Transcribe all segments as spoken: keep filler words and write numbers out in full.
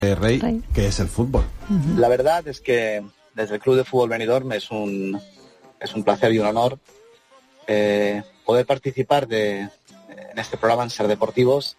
Eh, Rey, Rey, que es el fútbol. Uh-huh. La verdad es que desde el Club de Fútbol Benidorm es un, es un placer y un honor eh, poder participar de, en este programa en Ser Deportivos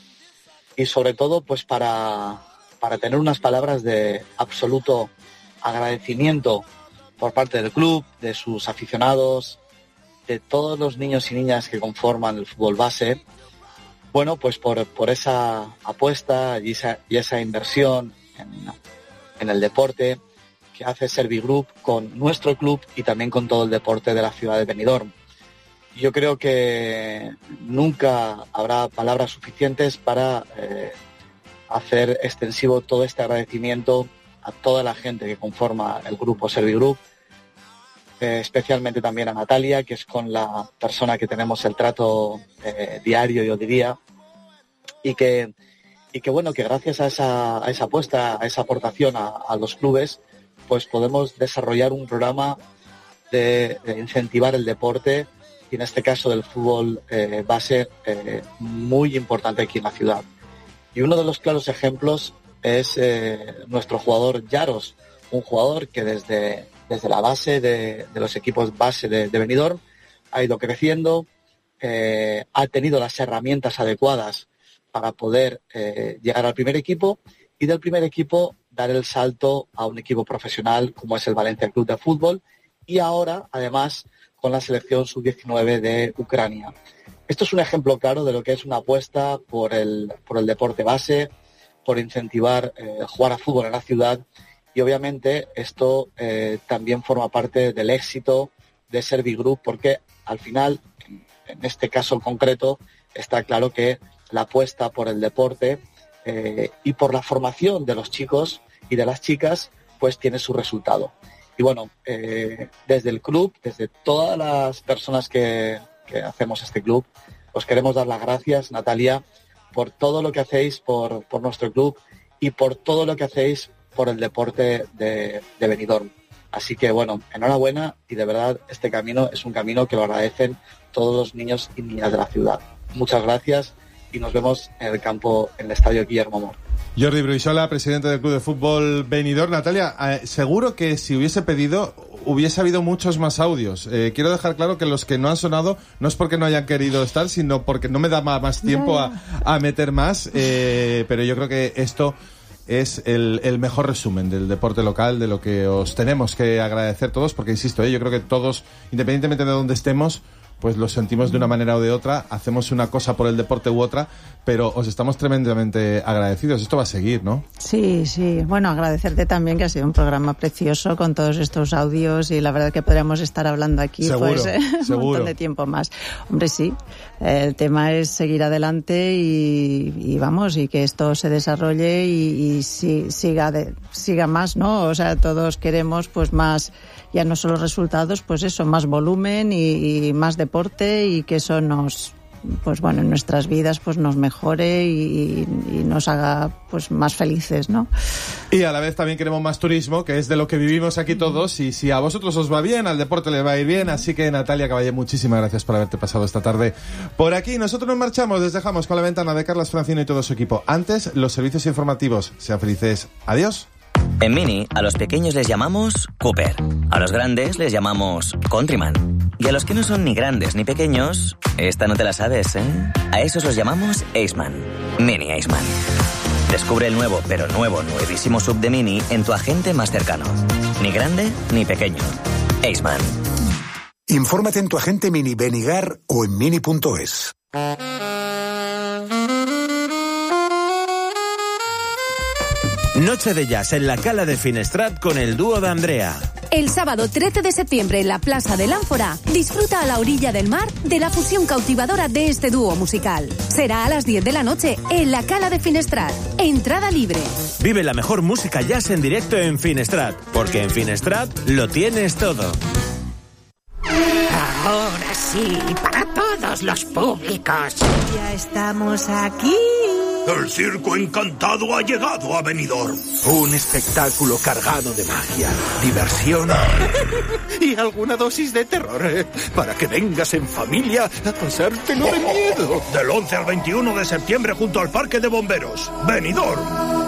y sobre todo pues para, para tener unas palabras de absoluto agradecimiento por parte del club, de sus aficionados, de todos los niños y niñas que conforman el fútbol base, bueno, pues por, por esa apuesta y esa, y esa inversión en, en el deporte que hace Servigroup con nuestro club y también con todo el deporte de la ciudad de Benidorm. Yo creo que nunca habrá palabras suficientes para eh, hacer extensivo todo este agradecimiento a toda la gente que conforma el grupo Servigroup, eh, especialmente también a Natalia, que es con la persona que tenemos el trato eh, diario, yo diría, y que, y que bueno, que gracias a esa, a esa apuesta, a esa aportación a, a los clubes, pues podemos desarrollar un programa de, de incentivar el deporte, y en este caso del fútbol eh, base, eh, muy importante aquí en la ciudad. Y uno de los claros ejemplos es eh, nuestro jugador Yaros, un jugador que desde, desde la base de, de los equipos base de, de Benidorm ha ido creciendo, eh, ha tenido las herramientas adecuadas para poder eh, llegar al primer equipo y del primer equipo dar el salto a un equipo profesional como es el Valencia Club de Fútbol y ahora, además, con la selección sub diecinueve de Ucrania. Esto es un ejemplo claro de lo que es una apuesta por el, por el deporte base, por incentivar eh, jugar a fútbol en la ciudad y obviamente esto eh, también forma parte del éxito de Servigroup porque al final, en, en este caso concreto, está claro que la apuesta por el deporte eh, y por la formación de los chicos y de las chicas pues tiene su resultado. Y bueno, eh, desde el club, desde todas las personas que, que hacemos este club, os queremos dar las gracias, Natalia, por todo lo que hacéis por, por nuestro club y por todo lo que hacéis por el deporte de, de Benidorm. Así que bueno, enhorabuena y de verdad este camino es un camino que lo agradecen todos los niños y niñas de la ciudad. Muchas gracias y nos vemos en el campo, en el estadio Guillermo Mor. Jordi Bruixola, presidente del Club de Fútbol Benidorm. Natalia, eh, seguro que si hubiese pedido, hubiese habido muchos más audios. Eh, quiero dejar claro que los que no han sonado no es porque no hayan querido estar, sino porque no me da más tiempo a, a meter más. Eh, pero yo creo que esto es el, el mejor resumen del deporte local, de lo que os tenemos que agradecer todos, porque insisto, eh, yo creo que todos, independientemente de dónde estemos, pues lo sentimos de una manera o de otra, hacemos una cosa por el deporte u otra, pero os estamos tremendamente agradecidos. Esto va a seguir, ¿no? Sí, sí. Bueno, agradecerte también que ha sido un programa precioso con todos estos audios y la verdad que podríamos estar hablando aquí seguro, pues, eh, un montón de tiempo más. Hombre, sí, el tema es seguir adelante y, y vamos, y que esto se desarrolle y, y si, siga, de, siga más, ¿no? O sea, todos queremos pues más, ya no solo resultados, pues eso, más volumen y, y más deporte y que eso nos, pues bueno, en nuestras vidas pues nos mejore y, y nos haga pues más felices, ¿no? Y a la vez también queremos más turismo, que es de lo que vivimos aquí todos, y si a vosotros os va bien, al deporte le va a ir bien, así que Natalia Caballé, muchísimas gracias por haberte pasado esta tarde por aquí. Nosotros nos marchamos, les dejamos con la ventana de Carlas Francino y todo su equipo. Antes, los servicios informativos. Sean felices. Adiós. En Mini, a los pequeños les llamamos Cooper, a los grandes les llamamos Countryman, y a los que no son ni grandes ni pequeños, esta no te la sabes, ¿eh? A esos los llamamos Aceman. Mini Aceman. Descubre el nuevo, pero nuevo, nuevísimo sub de Mini en tu agente más cercano. Ni grande ni pequeño. Aceman. Infórmate en tu agente Mini Benigar o en mini punto es. Noche de jazz en la Cala de Finestrat con el dúo de Andrea. El sábado trece de septiembre en la Plaza del Ánfora, disfruta a la orilla del mar de la fusión cautivadora de este dúo musical. Será a las diez de la noche en la Cala de Finestrat. Entrada libre. Vive la mejor música jazz en directo en Finestrat, porque en Finestrat lo tienes todo. Ahora sí, para todos los públicos. Ya estamos aquí. El circo encantado ha llegado a Benidorm. Un espectáculo cargado de magia, diversión y alguna dosis de terror, ¿eh? Para que vengas en familia a pasártelo de miedo. Del once al veintiuno de septiembre junto al Parque de Bomberos. Benidorm.